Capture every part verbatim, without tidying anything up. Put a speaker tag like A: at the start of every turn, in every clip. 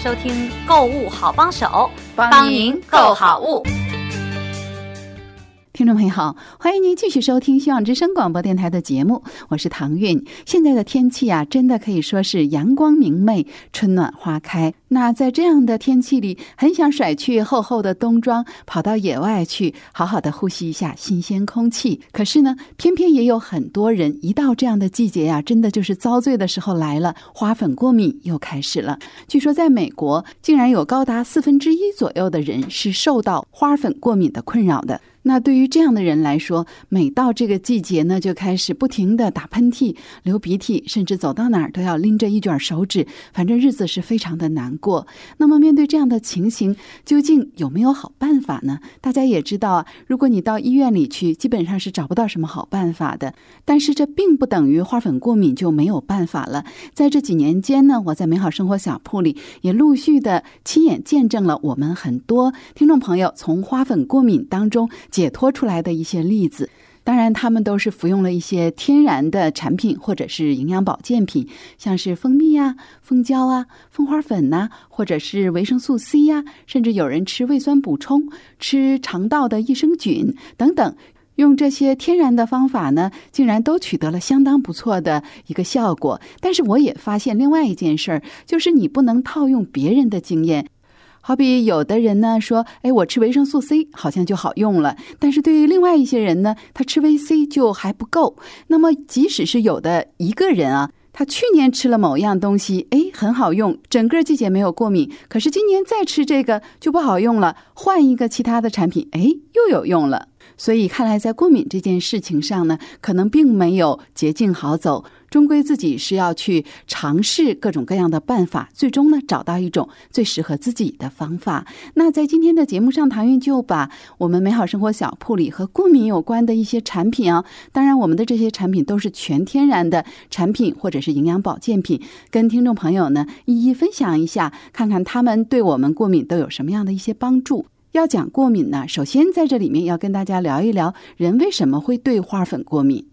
A: 收听购物好帮手，
B: 帮您购好物。听众朋友好，欢迎您继续收听希望之声广播电台的节目，我是唐韵。现在的天气啊，真的可以说是阳光明媚，春暖花开。那在这样的天气里，很想甩去厚厚的冬装，跑到野外去好好的呼吸一下新鲜空气。可是呢，偏偏也有很多人一到这样的季节呀、啊，真的就是遭罪的时候来了，花粉过敏又开始了。据说在美国，竟然有高达四分之一左右的人是受到花粉过敏的困扰的。那对于这样的人来说，每到这个季节呢，就开始不停的打喷嚏、流鼻涕，甚至走到哪儿都要拎着一卷手纸，反正日子是非常的难过。那么面对这样的情形，究竟有没有好办法呢？大家也知道啊，如果你到医院里去，基本上是找不到什么好办法的。但是这并不等于花粉过敏就没有办法了。在这几年间呢，我在美好生活小铺里也陆续的亲眼见证了我们很多听众朋友从花粉过敏当中解脱出来的一些例子。当然他们都是服用了一些天然的产品或者是营养保健品，像是蜂蜜啊、蜂胶啊、蜂花粉呐、啊，或者是维生素 C 呀、啊，甚至有人吃胃酸补充、吃肠道的益生菌等等。用这些天然的方法呢，竟然都取得了相当不错的一个效果。但是我也发现另外一件事儿，就是你不能套用别人的经验。好比有的人呢说，哎，我吃维生素 C 好像就好用了，但是对于另外一些人呢，他吃维 C 就还不够。那么即使是有的一个人啊，他去年吃了某样东西，哎，很好用，整个季节没有过敏，可是今年再吃这个就不好用了，换一个其他的产品，哎，又有用了。所以看来在过敏这件事情上呢，可能并没有捷径好走，终归自己是要去尝试各种各样的办法，最终呢找到一种最适合自己的方法。那在今天的节目上，唐韵就把我们美好生活小铺里和过敏有关的一些产品啊，当然我们的这些产品都是全天然的产品或者是营养保健品，跟听众朋友呢一一分享一下，看看他们对我们过敏都有什么样的一些帮助。要讲过敏呢，首先在这里面要跟大家聊一聊人为什么会对花粉过敏。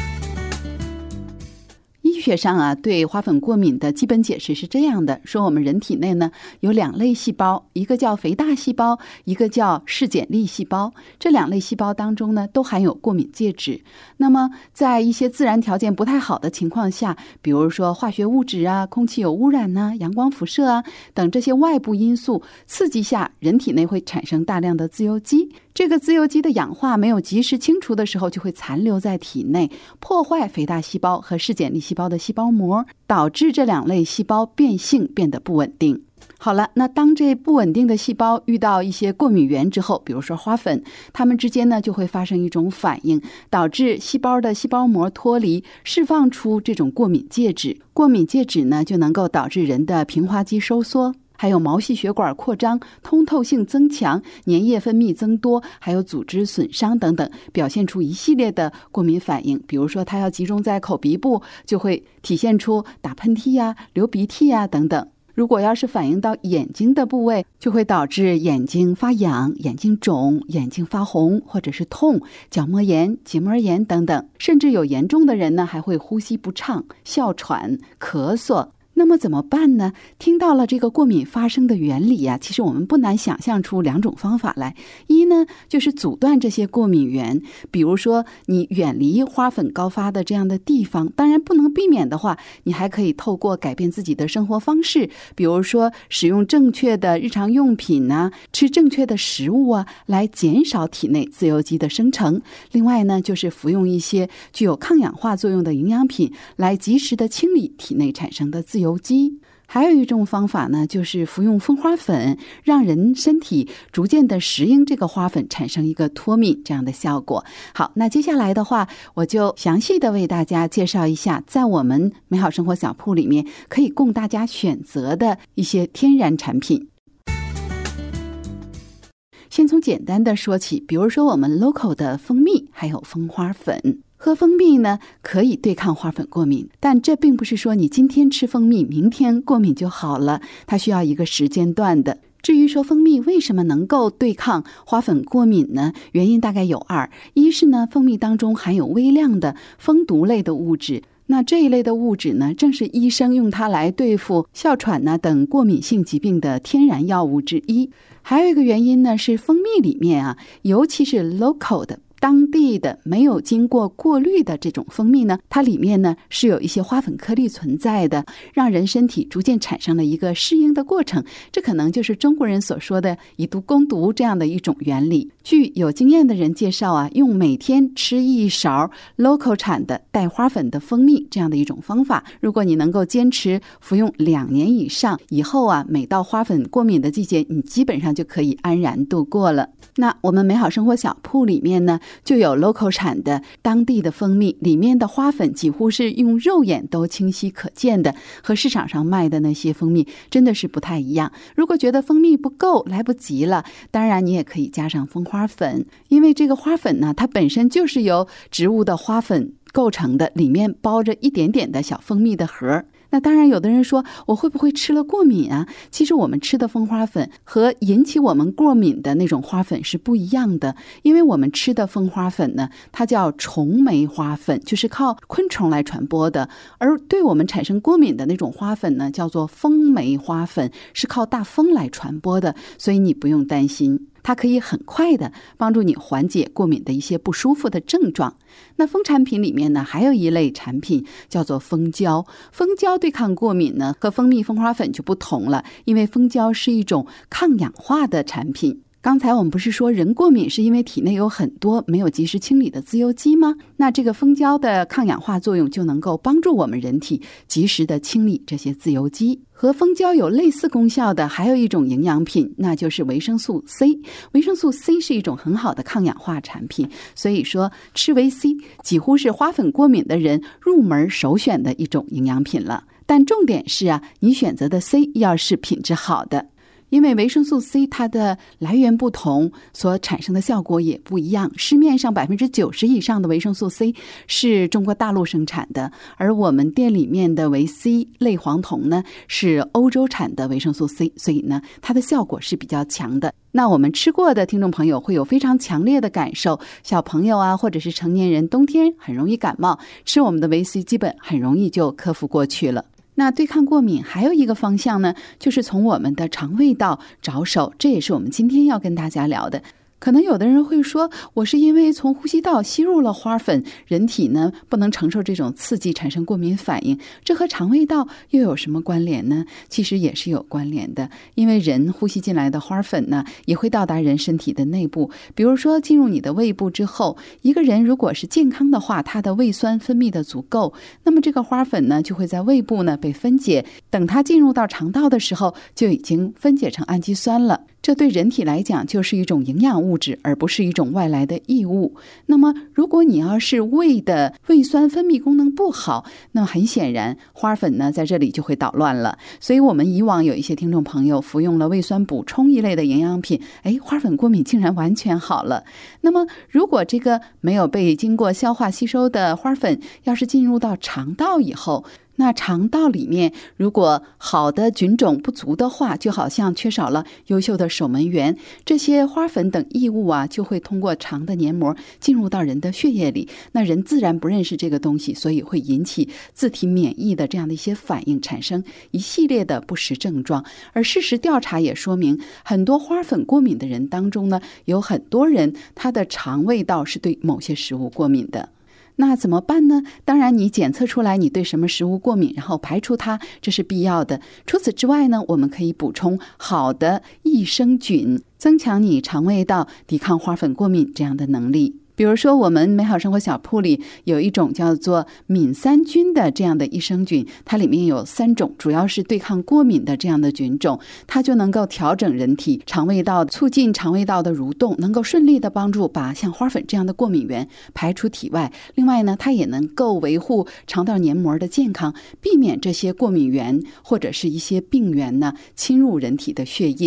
B: 医学上啊，对花粉过敏的基本解释是这样的，说我们人体内呢有两类细胞，一个叫肥大细胞，一个叫嗜碱粒细胞。这两类细胞当中呢都含有过敏介质。那么在一些自然条件不太好的情况下，比如说化学物质啊、空气有污染呐、阳光辐射啊等这些外部因素刺激下，人体内会产生大量的自由基。这个自由基的氧化没有及时清除的时候，就会残留在体内，破坏肥大细胞和嗜碱粒细胞的细胞膜，导致这两类细胞变性变得不稳定。好了，那当这不稳定的细胞遇到一些过敏源之后，比如说花粉，它们之间呢就会发生一种反应，导致细胞的细胞膜脱离，释放出这种过敏介质。过敏介质呢就能够导致人的平滑肌收缩，还有毛细血管扩张、通透性增强、粘液分泌增多，还有组织损伤等等，表现出一系列的过敏反应。比如说它要集中在口鼻部，就会体现出打喷嚏呀、流鼻涕呀等等。如果要是反映到眼睛的部位，就会导致眼睛发痒、眼睛肿、眼睛发红或者是痛、角膜炎、结膜炎等等，甚至有严重的人呢还会呼吸不畅、哮喘、咳嗽。那么怎么办呢？听到了这个过敏发生的原理呀、啊，其实我们不难想象出两种方法来。一呢，就是阻断这些过敏源，比如说你远离花粉高发的这样的地方，当然不能避免的话，你还可以透过改变自己的生活方式，比如说使用正确的日常用品啊，吃正确的食物啊，来减少体内自由基的生成。另外呢，就是服用一些具有抗氧化作用的营养品，来及时的清理体内产生的自由基。还有一种方法呢，就是服用蜂花粉，让人身体逐渐的适应这个花粉，产生一个脱敏这样的效果。好，那接下来的话，我就详细的为大家介绍一下，在我们美好生活小铺里面可以供大家选择的一些天然产品。先从简单的说起，比如说我们 local 的蜂蜜，还有蜂花粉。喝蜂蜜呢，可以对抗花粉过敏，但这并不是说你今天吃蜂蜜，明天过敏就好了，它需要一个时间段的。至于说蜂蜜为什么能够对抗花粉过敏呢？原因大概有二，一是呢，蜂蜜当中含有微量的蜂毒类的物质， 那这一类的物质呢，正是医生用它来对付哮喘呢等过敏性疾病的天然药物之一。还有一个原因呢，是蜂蜜里面啊，尤其是 local 的当地的没有经过过滤的这种蜂蜜呢，它里面呢是有一些花粉颗粒存在的，让人身体逐渐产生了一个适应的过程。这可能就是中国人所说的以毒攻毒这样的一种原理。据有经验的人介绍啊，用每天吃一勺 local 产的带花粉的蜂蜜这样的一种方法，如果你能够坚持服用两年以上，以后啊，每到花粉过敏的季节，你基本上就可以安然度过了。那我们美好生活小铺里面呢，就有 local 产的当地的蜂蜜，里面的花粉几乎是用肉眼都清晰可见的，和市场上卖的那些蜂蜜真的是不太一样。如果觉得蜂蜜不够，来不及了，当然你也可以加上蜂花粉，因为这个花粉呢，它本身就是由植物的花粉构成的，里面包着一点点的小蜂蜜的核。那当然有的人说，我会不会吃了过敏啊？其实我们吃的蜂花粉和引起我们过敏的那种花粉是不一样的，因为我们吃的蜂花粉呢，它叫虫媒花粉，就是靠昆虫来传播的，而对我们产生过敏的那种花粉呢，叫做蜂媒花粉，是靠大风来传播的，所以你不用担心，它可以很快的帮助你缓解过敏的一些不舒服的症状。那蜂产品里面呢，还有一类产品叫做蜂胶。蜂胶对抗过敏呢，和蜂蜜、蜂花粉就不同了，因为蜂胶是一种抗氧化的产品。刚才我们不是说人过敏是因为体内有很多没有及时清理的自由基吗？那这个蜂胶的抗氧化作用就能够帮助我们人体及时的清理这些自由基。和蜂胶有类似功效的还有一种营养品，那就是维生素 C。 维生素 C 是一种很好的抗氧化产品，所以说吃维 C 几乎是花粉过敏的人入门首选的一种营养品了。但重点是啊，你选择的 C 要是品质好的，因为维生素 C 它的来源不同，所产生的效果也不一样。市面上 百分之九十 以上的维生素 C 是中国大陆生产的，而我们店里面的维 C 类黄酮呢，是欧洲产的维生素 C， 所以呢，它的效果是比较强的。那我们吃过的听众朋友会有非常强烈的感受，小朋友啊，或者是成年人，冬天很容易感冒，吃我们的维 C 基本很容易就克服过去了。那对抗过敏还有一个方向呢，就是从我们的肠胃道着手，这也是我们今天要跟大家聊的。可能有的人会说，我是因为从呼吸道吸入了花粉，人体呢不能承受这种刺激，产生过敏反应，这和肠胃道又有什么关联呢？其实也是有关联的，因为人呼吸进来的花粉呢，也会到达人身体的内部。比如说进入你的胃部之后，一个人如果是健康的话，他的胃酸分泌的足够，那么这个花粉呢就会在胃部呢被分解，等它进入到肠道的时候，就已经分解成氨基酸了。这对人体来讲就是一种营养物质，而不是一种外来的异物。那么如果你要是胃的胃酸分泌功能不好，那么很显然花粉呢在这里就会捣乱了。所以我们以往有一些听众朋友服用了胃酸补充一类的营养品，哎，花粉过敏竟然完全好了。那么如果这个没有被经过消化吸收的花粉要是进入到肠道以后，那肠道里面如果好的菌种不足的话，就好像缺少了优秀的守门员，这些花粉等异物啊就会通过肠的黏膜进入到人的血液里，那人自然不认识这个东西，所以会引起自体免疫的这样的一些反应，产生一系列的不实症状。而事实调查也说明，很多花粉过敏的人当中呢，有很多人他的肠胃道是对某些食物过敏的。那怎么办呢？当然你检测出来你对什么食物过敏，然后排除它，这是必要的。除此之外呢，我们可以补充好的益生菌，增强你肠胃道抵抗花粉过敏这样的能力。比如说我们美好生活小铺里有一种叫做敏三菌的这样的益生菌，它里面有三种主要是对抗过敏的这样的菌种，它就能够调整人体肠胃道，促进肠胃道的蠕动，能够顺利的帮助把像花粉这样的过敏源排出体外。另外呢，它也能够维护肠道黏膜的健康，避免这些过敏源或者是一些病原呢侵入人体的血液。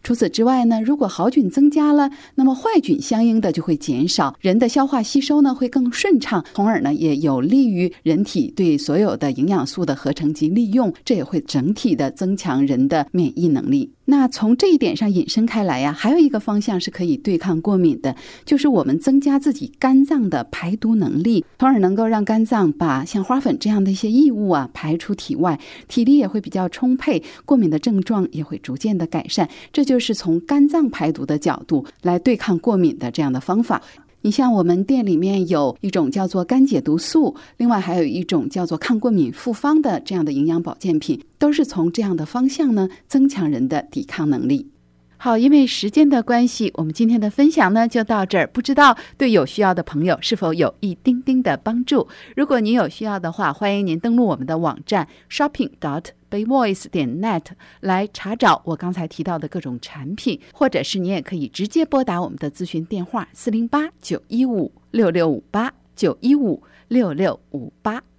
B: 除此之外呢，如果好菌增加了，那么坏菌相应的就会减少，人的消化吸收呢会更顺畅，从而呢也有利于人体对所有的营养素的合成及利用，这也会整体的增强人的免疫能力。那从这一点上引申开来呀，还有一个方向是可以对抗过敏的，就是我们增加自己肝脏的排毒能力，从而能够让肝脏把像花粉这样的一些异物啊排出体外，体力也会比较充沛，过敏的症状也会逐渐的改善。这就是从肝脏排毒的角度来对抗过敏的这样的方法。你像我们店里面有一种叫做肝解毒素，另外还有一种叫做抗过敏复方的这样的营养保健品，都是从这样的方向呢增强人的抵抗能力。好，因为时间的关系，我们今天的分享呢就到这儿。不知道对有需要的朋友是否有一丁丁的帮助？如果您有需要的话，欢迎您登录我们的网站 shopping dot bay voice dot net 来查找我刚才提到的各种产品，或者是你也可以直接拨打我们的咨询电话四零八九一五六六五八九一五六六五八。